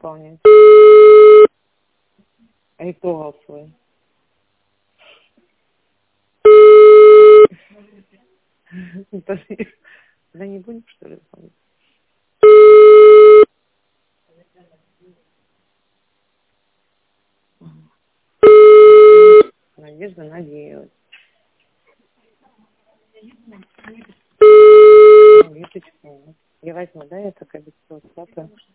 выполнять. А и то голосовой. Да не будем, что ли, выполнять? Надежда надеялась. Веточку. Я возьму, да, это как бы